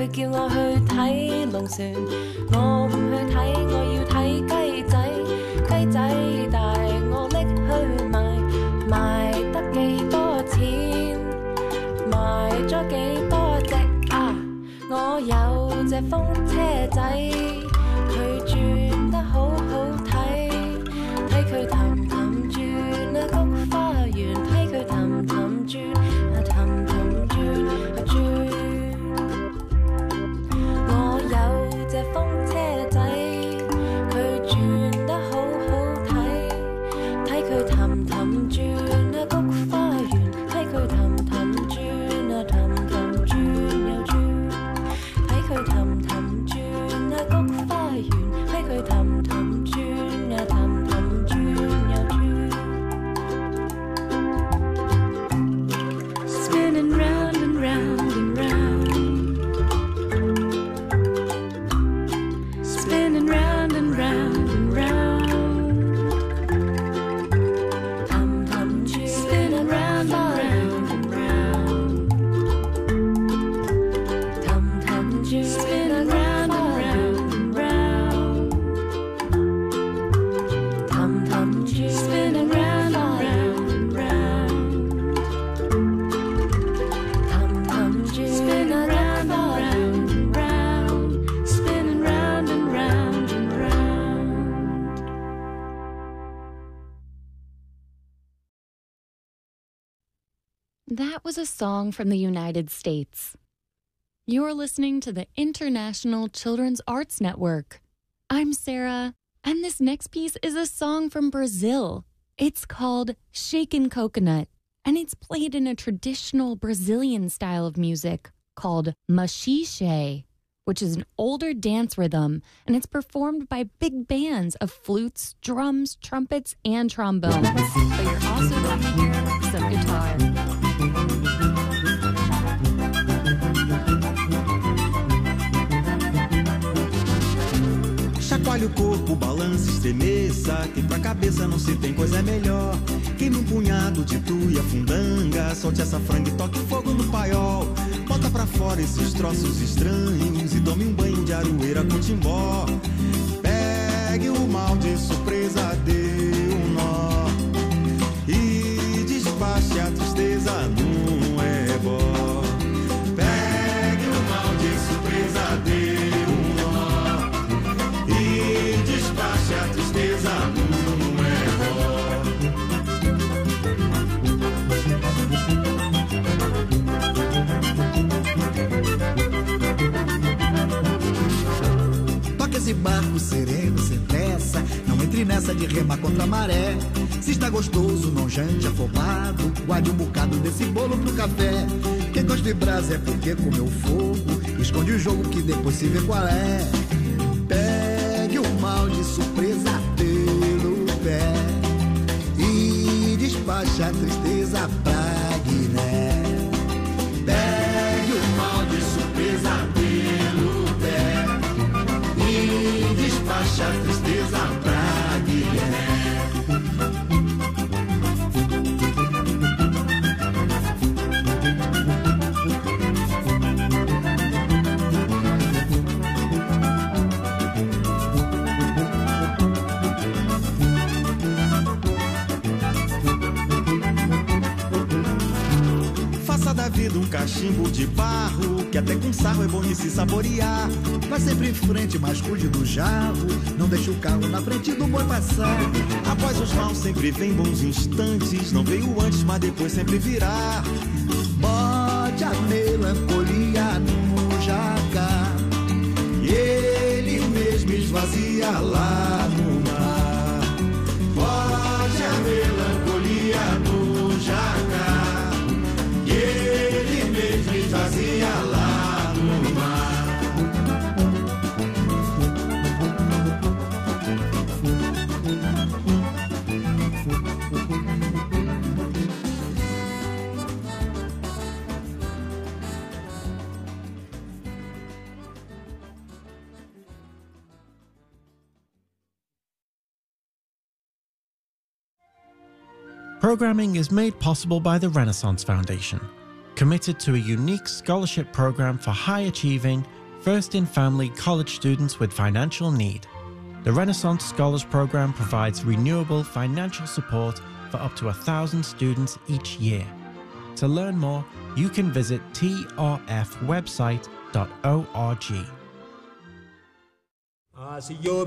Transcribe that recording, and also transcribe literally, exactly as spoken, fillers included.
佢叫我去睇龍船，我唔去睇，我要睇雞仔。雞仔大，我拎去賣，賣得幾多錢？賣咗幾多隻啊？我有隻風車仔，佢轉得好好睇，睇佢氹氹轉啊菊花園，睇佢氹氹轉啊氹氹轉啊轉。我有隻風車仔，佢轉得好好睇，睇佢氹氹轉啊菊花園，睇佢氹氹轉啊氹氹轉又轉，睇佢氹氹轉啊菊花園，睇佢氹氹轉啊氹氹轉又轉。Spinning round and round and round, spinning round and round and round, tum tum tune, spinning round and round and round, tum tum tune, spinning round and round and round, tum tum tune, spinning round and round and round, tum tum tune, spinning round and round and round, spinning round and round and round. That was a song from the United States. You're listening to the International Children's Arts Network. I'm Sarah, and this next piece is a song from Brazil. It's called Shaken Coconut, and it's played in a traditional Brazilian style of music called machixe, which is an older dance rhythm, and it's performed by big bands of flutes, drums, trumpets, and trombones. But you're also going to hear some guitar. Chacoalhe o corpo, balance, estremeça, que pra cabeça não se tem coisa melhor. Queime um punhado de tuia, fundanga, solte essa franga e toque fogo no paiol. Bota pra fora esses troços estranhos e tome um banho de aroeira com timbó. Pegue o mal de surpresa, dê um nó e despache a tristeza num ebó. Pegue o mal de surpresa, dê um nó e despache a tristeza num ebó. Toque esse barco sereno, sem pressa, não entre nessa de remar contra a maré. Se está gostoso, não jante afobado, guarde um bocado desse bolo pro café. Quem gosta de brasa é porque comeu fogo, esconde o jogo que depois se vê qual é. Pegue o mal de surpresa pelo pé e despache a tristeza pra Guiné. Pegue o mal de surpresa pelo pé e despache a tristeza pra Guiné. Da vida um cachimbo de barro, que até com sarro é bom de se saborear. Vai sempre em frente, mas cuide do jarro, não deixe o carro na frente do boi passar. Após os maus sempre vem bons instantes, não veio antes, mas depois sempre virá. Bote a melancolia no jacar e ele mesmo esvazia lá no mar. Bote a melancolia no jacar e ele mesmo esvazia lá no mar. Programming is made possible by the Renaissance Foundation, committed to a unique scholarship program for high-achieving, first in family college students with financial need. The Renaissance Scholars Program provides renewable financial support for up to a thousand students each year. To learn more, you can visit t r f website dot org. Ah, si yo